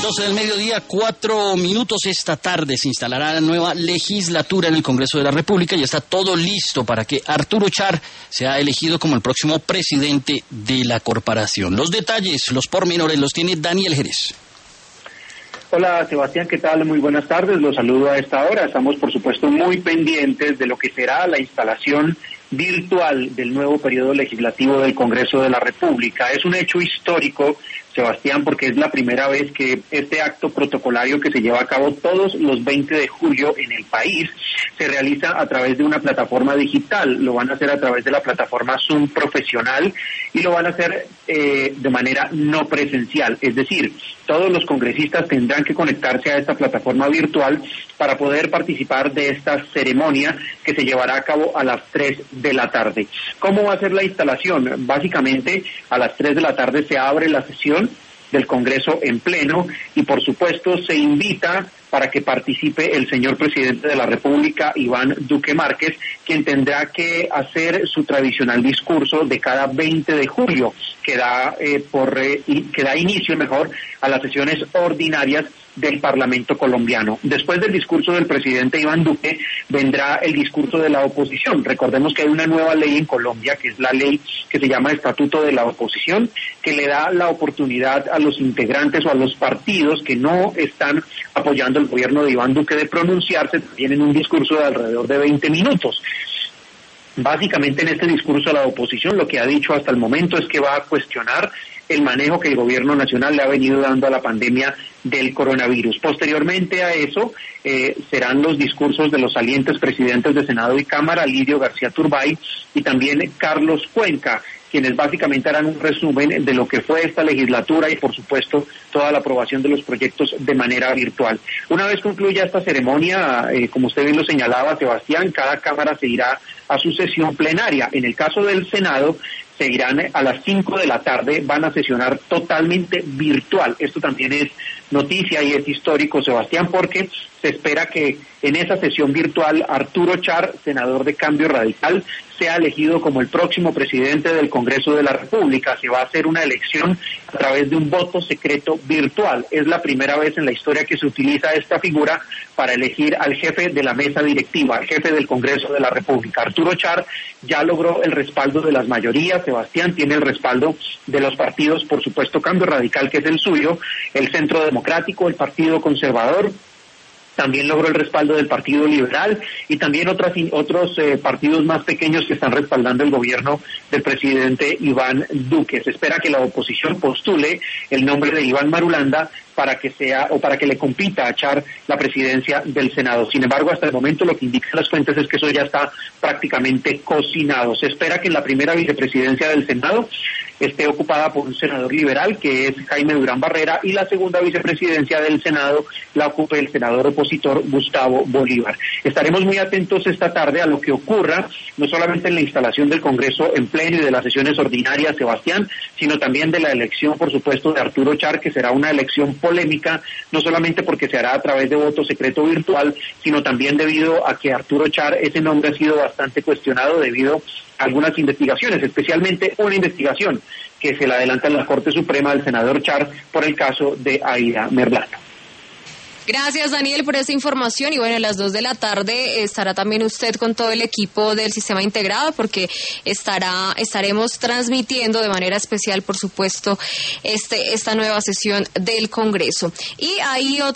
12 del mediodía, 4 minutos. Esta tarde se instalará la nueva legislatura en el Congreso de la República y está todo listo para que Arturo Char sea elegido como el próximo presidente de la corporación. Los detalles, los pormenores los tiene Daniel Jerez. Hola Sebastián, ¿qué tal? Muy buenas tardes, los saludo a esta hora. Estamos por supuesto muy pendientes de lo que será la instalación virtual del nuevo periodo legislativo del Congreso de la República. Es un hecho histórico, Sebastián, porque es la primera vez que este acto protocolario que se lleva a cabo todos los 20 de julio en el país se realiza a través de una plataforma digital. Lo van a hacer a través de la plataforma Zoom Profesional y lo van a hacer de manera no presencial. Es decir, todos los congresistas tendrán que conectarse a esta plataforma virtual para poder participar de esta ceremonia que se llevará a cabo a las 3 de la tarde. ¿Cómo va a ser la instalación? Básicamente, a las 3 de la tarde se abre la sesión del Congreso en pleno y por supuesto se invita para que participe el señor presidente de la República, Iván Duque Márquez, quien tendrá que hacer su tradicional discurso de cada 20 de julio, que da inicio a las sesiones ordinarias del Parlamento colombiano. Después del discurso del presidente Iván Duque vendrá el discurso de la oposición. Recordemos que hay una nueva ley en Colombia, que es la ley que se llama Estatuto de la Oposición, que le da la oportunidad a los integrantes o a los partidos que no están apoyando el gobierno de Iván Duque de pronunciarse también en un discurso de alrededor de 20 minutos. Básicamente en este discurso a la oposición lo que ha dicho hasta el momento es que va a cuestionar el manejo que el gobierno nacional le ha venido dando a la pandemia del coronavirus. Posteriormente a eso serán los discursos de los salientes presidentes de Senado y Cámara, Lidio García Turbay y también Carlos Cuenca, quienes básicamente harán un resumen de lo que fue esta legislatura y, por supuesto, toda la aprobación de los proyectos de manera virtual. Una vez concluya esta ceremonia, como usted bien lo señalaba, Sebastián, cada Cámara se irá a su sesión plenaria. En el caso del Senado, seguirán a las 5 de la tarde, van a sesionar totalmente virtual. Esto también es noticia y es histórico, Sebastián, porque se espera que en esa sesión virtual Arturo Char, senador de Cambio Radical, sea elegido como el próximo presidente del Congreso de la República. Se va a hacer una elección a través de un voto secreto virtual. Es la primera vez en la historia que se utiliza esta figura para elegir al jefe de la mesa directiva, al jefe del Congreso de la República. Arturo Char ya logró el respaldo de las mayorías, Sebastián, tiene el respaldo de los partidos, por supuesto, Cambio Radical, que es el suyo, el Centro Democrático, el Partido Conservador, también logró el respaldo del Partido Liberal y también otros partidos más pequeños que están respaldando el gobierno del presidente Iván Duque. Se espera que la oposición postule el nombre de Iván Marulanda para que le compita a Char la presidencia del Senado. Sin embargo, hasta el momento lo que indican las fuentes es que eso ya está prácticamente cocinado. Se espera que en la primera vicepresidencia del Senado esté ocupada por un senador liberal, que es Jaime Durán Barrera, y la segunda vicepresidencia del Senado la ocupe el senador opositor Gustavo Bolívar. Estaremos muy atentos esta tarde a lo que ocurra, no solamente en la instalación del Congreso en pleno y de las sesiones ordinarias, Sebastián, sino también de la elección, por supuesto, de Arturo Char, que será una elección polémica, no solamente porque se hará a través de voto secreto virtual, sino también debido a que Arturo Char, ese nombre ha sido bastante cuestionado debido a algunas investigaciones, especialmente una investigación que se le adelanta en la Corte Suprema del senador Char por el caso de Aida Merlano. Gracias, Daniel, por esta información. Y bueno, a las 2 de la tarde estará también usted con todo el equipo del Sistema Integrado, porque estaremos transmitiendo de manera especial, por supuesto, esta nueva sesión del Congreso. Y ahí